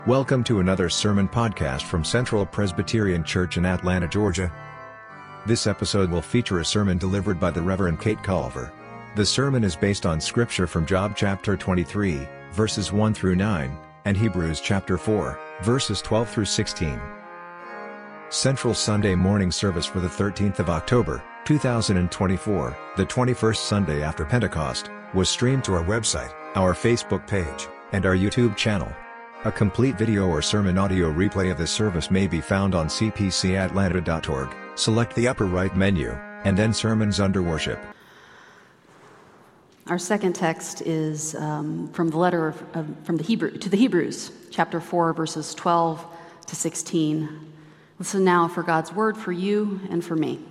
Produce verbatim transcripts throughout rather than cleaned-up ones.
Welcome to another sermon podcast from Central Presbyterian Church in Atlanta, Georgia. This episode will feature a sermon delivered by the Reverend Kate Culver. The sermon is based on scripture from Job chapter twenty-three, verses one through nine, and Hebrews chapter four, verses twelve through sixteen. Central Sunday morning service for the thirteenth of October, two thousand twenty-four, the twenty-first Sunday after Pentecost, was streamed to our website, our Facebook page, and our YouTube channel. A complete video or sermon audio replay of this service may be found on c p c atlanta dot org. Select the upper right menu, and then Sermons under Worship. Our second text is um, from the letter of, of, from the Hebrew to the Hebrews, chapter four, verses twelve to sixteen. Listen now for God's word for you and for me.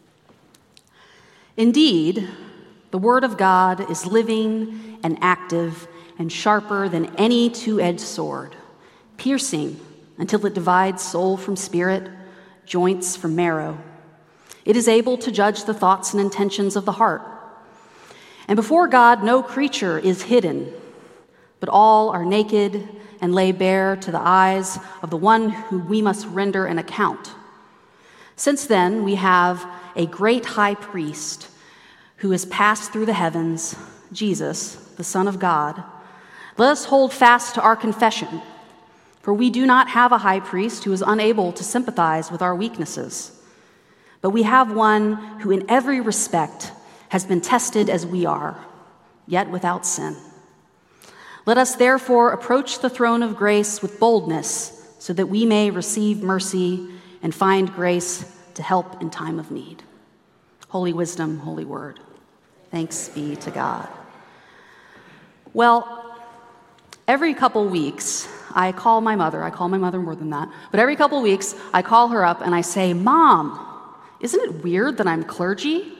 Indeed, the word of God is living and active and sharper than any two-edged sword, piercing until it divides soul from spirit, joints from marrow. It is able to judge the thoughts and intentions of the heart. And before God, no creature is hidden, but all are naked and lay bare to the eyes of the one who we must render an account. Since then, we have a great high priest who has passed through the heavens, Jesus, the Son of God. Let us hold fast to our confession, for we do not have a high priest who is unable to sympathize with our weaknesses, but we have one who in every respect has been tested as we are, yet without sin. Let us therefore approach the throne of grace with boldness, so that we may receive mercy and find grace to help in time of need. Holy wisdom, holy word. Thanks be to God. Well, every couple weeks, I call my mother. I call my mother more than that. But every couple weeks, I call her up and I say, Mom, isn't it weird that I'm clergy?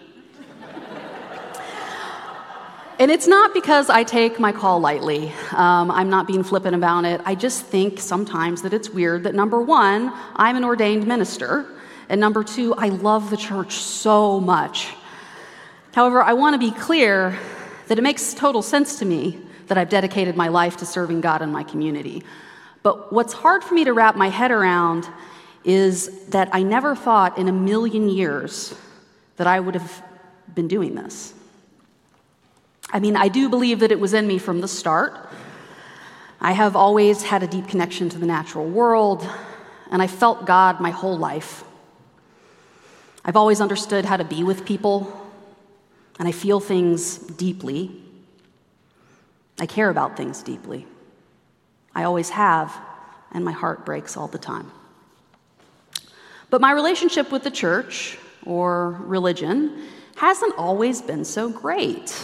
And it's not because I take my call lightly. Um, I'm not being flippant about it. I just think sometimes that it's weird that, number one, I'm an ordained minister, and number two, I love the church so much. However, I want to be clear that it makes total sense to me that I've dedicated my life to serving God in my community. But what's hard for me to wrap my head around is that I never thought in a million years that I would have been doing this. I mean, I do believe that it was in me from the start. I have always had a deep connection to the natural world, and I felt God my whole life. I've always understood how to be with people, and I feel things deeply. I care about things deeply. I always have, and my heart breaks all the time. But my relationship with the church, or religion, hasn't always been so great.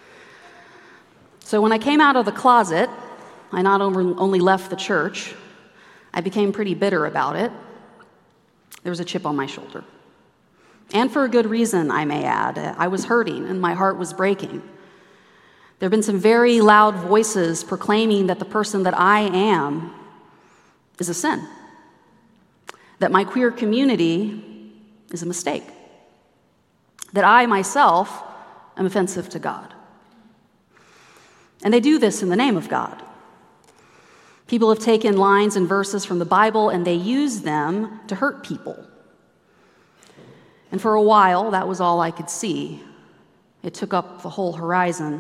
So when I came out of the closet, I not only left the church, I became pretty bitter about it. There was a chip on my shoulder. And for a good reason, I may add. I was hurting, and my heart was breaking. There have been some very loud voices proclaiming that the person that I am is a sin, that my queer community is a mistake, that I myself am offensive to God. And they do this in the name of God. People have taken lines and verses from the Bible and they use them to hurt people. And for a while, that was all I could see. It took up the whole horizon.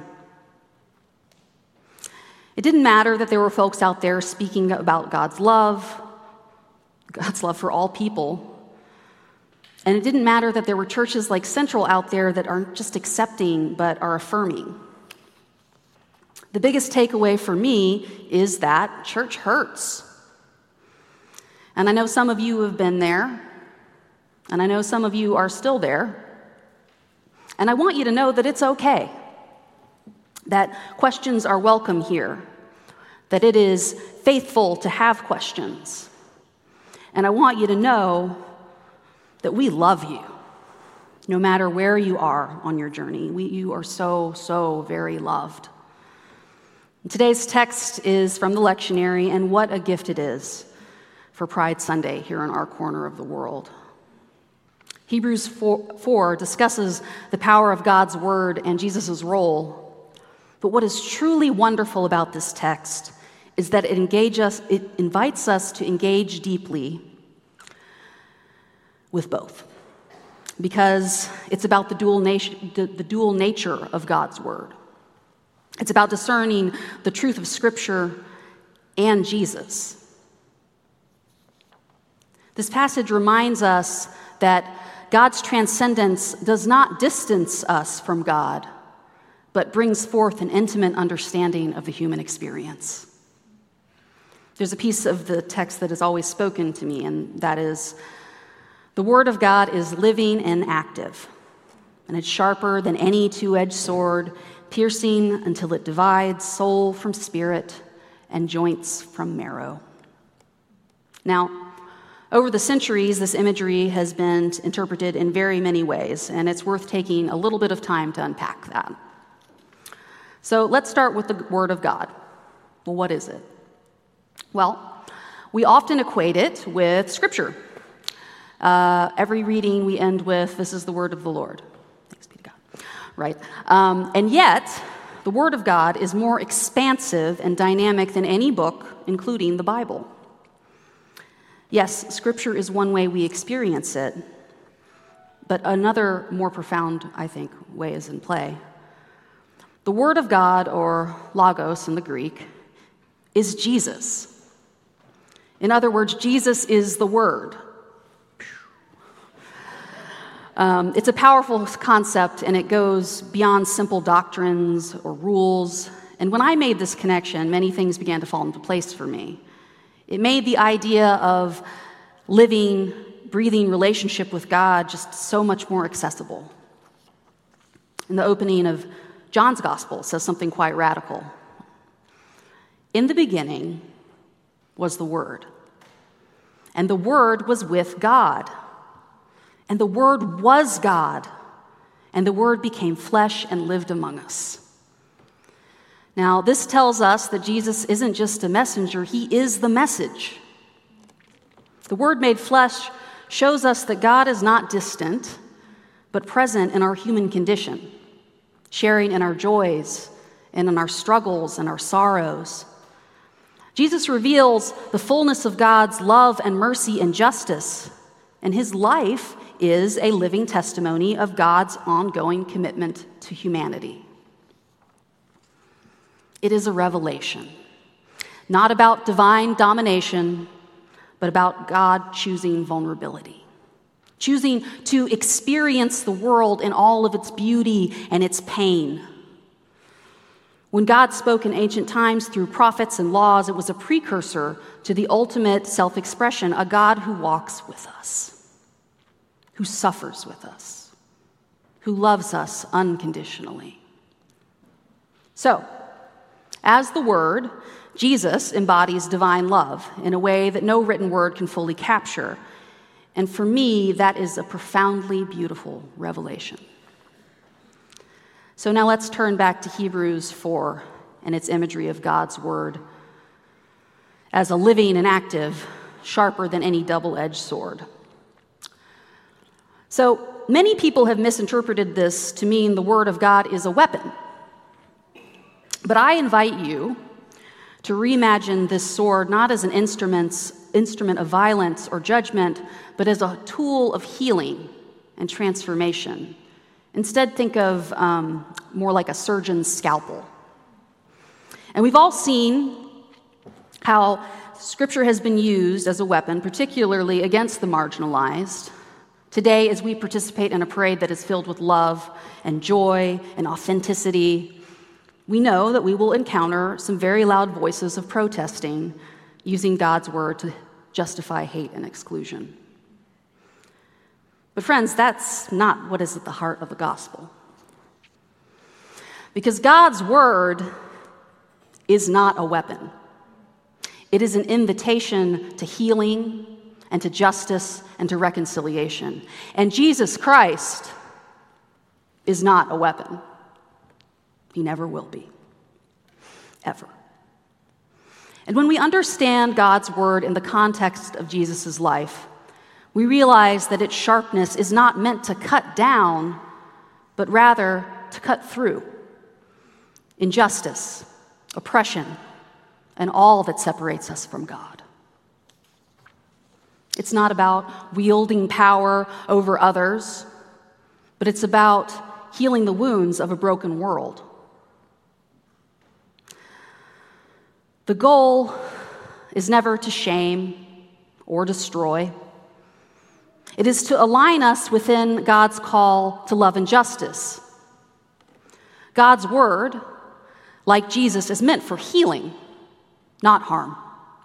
It didn't matter that there were folks out there speaking about God's love, God's love for all people. And it didn't matter that there were churches like Central out there that aren't just accepting, but are affirming. The biggest takeaway for me is that church hurts. And I know some of you have been there, and I know some of you are still there. And I want you to know that it's okay, that questions are welcome here, that it is faithful to have questions. And I want you to know that we love you, no matter where you are on your journey. We, you are so, so very loved. Today's text is from the lectionary, and what a gift it is for Pride Sunday here in our corner of the world. Hebrews four discusses the power of God's word and Jesus' role. But what is truly wonderful about this text is that it engage us, it invites us to engage deeply with both, because it's about the dual, nat- the, the dual nature of God's word. It's about discerning the truth of Scripture and Jesus. This passage reminds us that God's transcendence does not distance us from God, but brings forth an intimate understanding of the human experience. There's a piece of the text that has always spoken to me, and that is, the Word of God is living and active, and it's sharper than any two-edged sword, piercing until it divides soul from spirit and joints from marrow. Now, over the centuries, this imagery has been interpreted in very many ways, and it's worth taking a little bit of time to unpack that. So let's start with the Word of God. Well, what is it? Well, we often equate it with Scripture. Uh, every reading we end with, "This is the word of the Lord." Thanks be to God. Right? Um, and yet, the Word of God is more expansive and dynamic than any book, including the Bible. Yes, Scripture is one way we experience it, but another more profound, I think, way is in play. The Word of God, or logos in the Greek, is Jesus. In other words, Jesus is the Word. Um, it's a powerful concept, and it goes beyond simple doctrines or rules. And when I made this connection, many things began to fall into place for me. It made the idea of living, breathing relationship with God just so much more accessible. In the opening of John's Gospel, it says something quite radical. In the beginning was the Word, and the Word was with God. And the Word was God, and the Word became flesh and lived among us. Now, this tells us that Jesus isn't just a messenger, he is the message. The Word made flesh shows us that God is not distant, but present in our human condition, sharing in our joys and in our struggles and our sorrows. Jesus reveals the fullness of God's love and mercy and justice, and his life is a living testimony of God's ongoing commitment to humanity. It is a revelation, not about divine domination, but about God choosing vulnerability, choosing to experience the world in all of its beauty and its pain. When God spoke in ancient times through prophets and laws, it was a precursor to the ultimate self-expression, a God who walks with us, who suffers with us, who loves us unconditionally. So, as the Word, Jesus embodies divine love in a way that no written word can fully capture. And for me, that is a profoundly beautiful revelation. So now let's turn back to Hebrews four and its imagery of God's Word as a living and active, sharper than any double-edged sword. So many people have misinterpreted this to mean the Word of God is a weapon. But I invite you to reimagine this sword not as an instrument, instrument of violence or judgment, but as a tool of healing and transformation. Instead, think of um, more like a surgeon's scalpel. And we've all seen how Scripture has been used as a weapon, particularly against the marginalized. Today, as we participate in a parade that is filled with love and joy and authenticity, we know that we will encounter some very loud voices of protesting using God's word to justify hate and exclusion. But friends, that's not what is at the heart of the gospel. Because God's word is not a weapon. It is an invitation to healing and to justice and to reconciliation. And Jesus Christ is not a weapon. He never will be, ever. And when we understand God's word in the context of Jesus' life, we realize that its sharpness is not meant to cut down, but rather to cut through injustice, oppression, and all that separates us from God. It's not about wielding power over others, but it's about healing the wounds of a broken world. The goal is never to shame or destroy. It is to align us within God's call to love and justice. God's word, like Jesus, is meant for healing, not harm.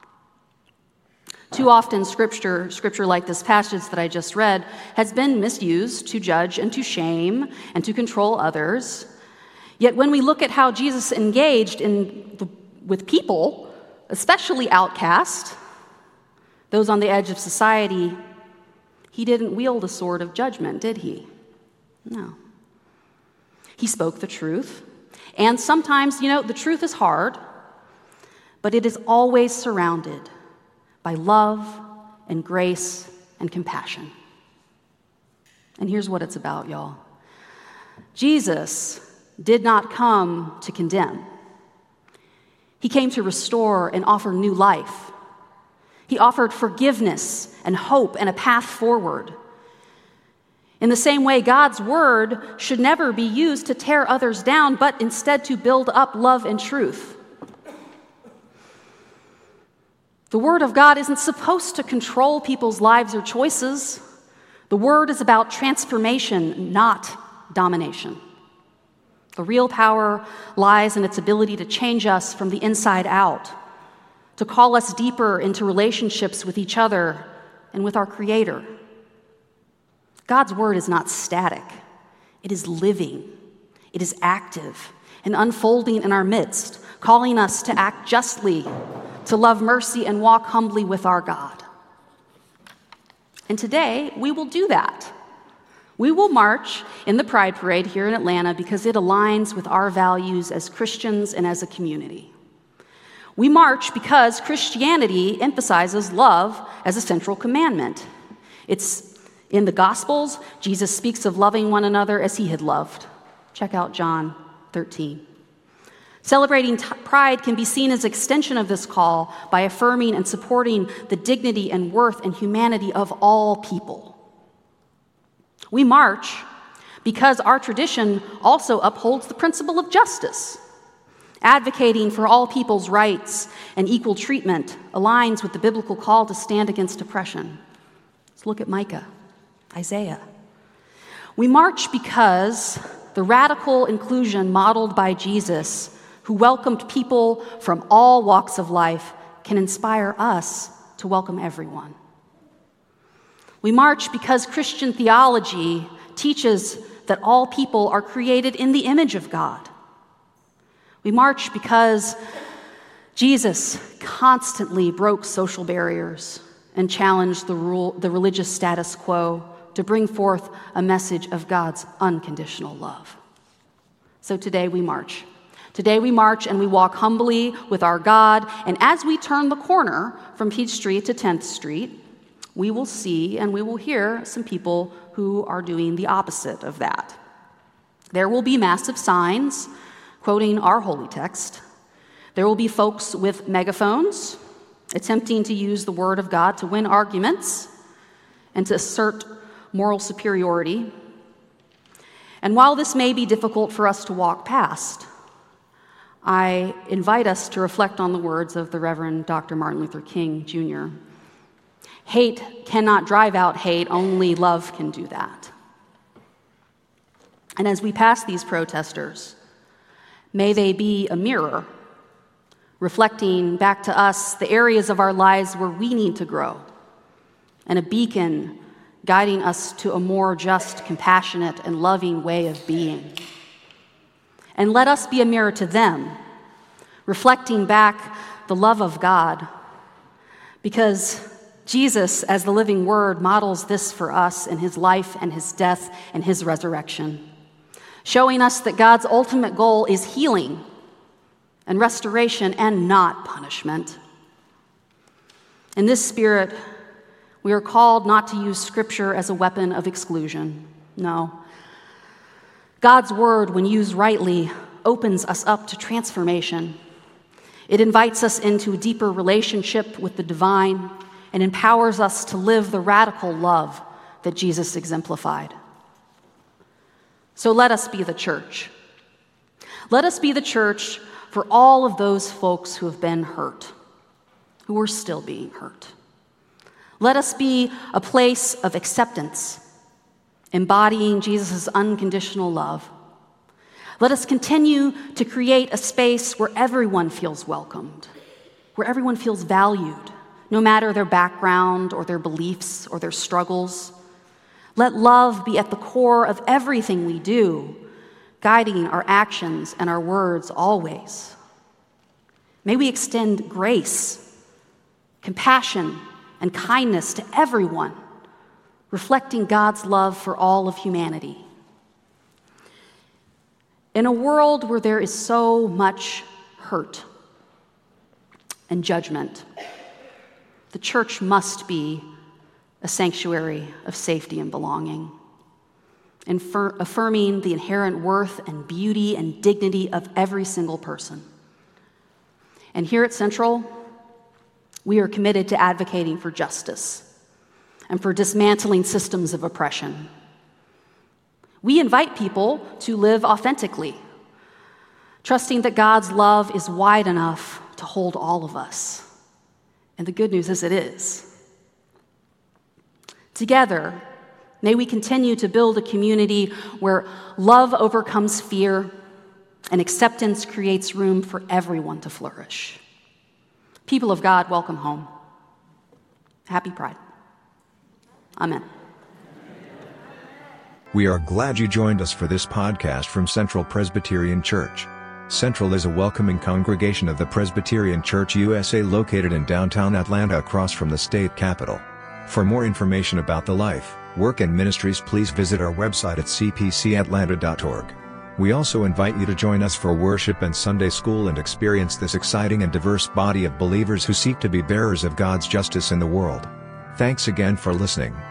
Too often, scripture, scripture like this passage that I just read has been misused to judge and to shame and to control others. Yet when we look at how Jesus engaged in the, with people, especially outcast, those on the edge of society, he didn't wield a sword of judgment, did he? No. He spoke the truth. And sometimes, you know, the truth is hard, but it is always surrounded by love and grace and compassion. And here's what it's about, y'all. Jesus did not come to condemn. He came to restore and offer new life. He offered forgiveness and hope and a path forward. In the same way, God's word should never be used to tear others down, but instead to build up love and truth. The word of God isn't supposed to control people's lives or choices. The word is about transformation, not domination. The real power lies in its ability to change us from the inside out, to call us deeper into relationships with each other and with our Creator. God's word is not static. It is living. It is active and unfolding in our midst, calling us to act justly, to love mercy, and walk humbly with our God. And today, we will do that. We will march in the Pride Parade here in Atlanta because it aligns with our values as Christians and as a community. We march because Christianity emphasizes love as a central commandment. It's in the Gospels, Jesus speaks of loving one another as he had loved. Check out John thirteen. Celebrating t- pride can be seen as an extension of this call by affirming and supporting the dignity and worth and humanity of all people. We march because our tradition also upholds the principle of justice. Advocating for all people's rights and equal treatment aligns with the biblical call to stand against oppression. Let's look at Micah, Isaiah. We march because the radical inclusion modeled by Jesus, who welcomed people from all walks of life, can inspire us to welcome everyone. We march because Christian theology teaches that all people are created in the image of God. We march because Jesus constantly broke social barriers and challenged the rule, the religious status quo to bring forth a message of God's unconditional love. So today we march. Today we march and we walk humbly with our God, and as we turn the corner from Peachtree to tenth Street, we will see and we will hear some people who are doing the opposite of that. There will be massive signs quoting our holy text. There will be folks with megaphones attempting to use the word of God to win arguments and to assert moral superiority. And while this may be difficult for us to walk past, I invite us to reflect on the words of the Reverend Doctor Martin Luther King, Junior Hate cannot drive out hate, only love can do that. And as we pass these protesters, may they be a mirror, reflecting back to us the areas of our lives where we need to grow, and a beacon guiding us to a more just, compassionate, and loving way of being. And let us be a mirror to them, reflecting back the love of God, because Jesus, as the living Word, models this for us in his life and his death and his resurrection, showing us that God's ultimate goal is healing and restoration and not punishment. In this spirit, we are called not to use Scripture as a weapon of exclusion. No. God's Word, when used rightly, opens us up to transformation. It invites us into a deeper relationship with the divine and empowers us to live the radical love that Jesus exemplified. So let us be the church. Let us be the church for all of those folks who have been hurt, who are still being hurt. Let us be a place of acceptance, embodying Jesus' unconditional love. Let us continue to create a space where everyone feels welcomed, where everyone feels valued, no matter their background or their beliefs or their struggles. Let love be at the core of everything we do, guiding our actions and our words always. May we extend grace, compassion, and kindness to everyone, reflecting God's love for all of humanity. In a world where there is so much hurt and judgment, the church must be a sanctuary of safety and belonging, infer- affirming the inherent worth and beauty and dignity of every single person. And here at Central, we are committed to advocating for justice and for dismantling systems of oppression. We invite people to live authentically, trusting that God's love is wide enough to hold all of us. And the good news is it is. Together, may we continue to build a community where love overcomes fear and acceptance creates room for everyone to flourish. People of God, welcome home. Happy Pride. Amen. We are glad you joined us for this podcast from Central Presbyterian Church. Central is a welcoming congregation of the Presbyterian Church U S A located in downtown Atlanta across from the state capitol. For more information about the life, work and ministries, please visit our website at c p c atlanta dot org. We also invite you to join us for worship and Sunday school and experience this exciting and diverse body of believers who seek to be bearers of God's justice in the world. Thanks again for listening.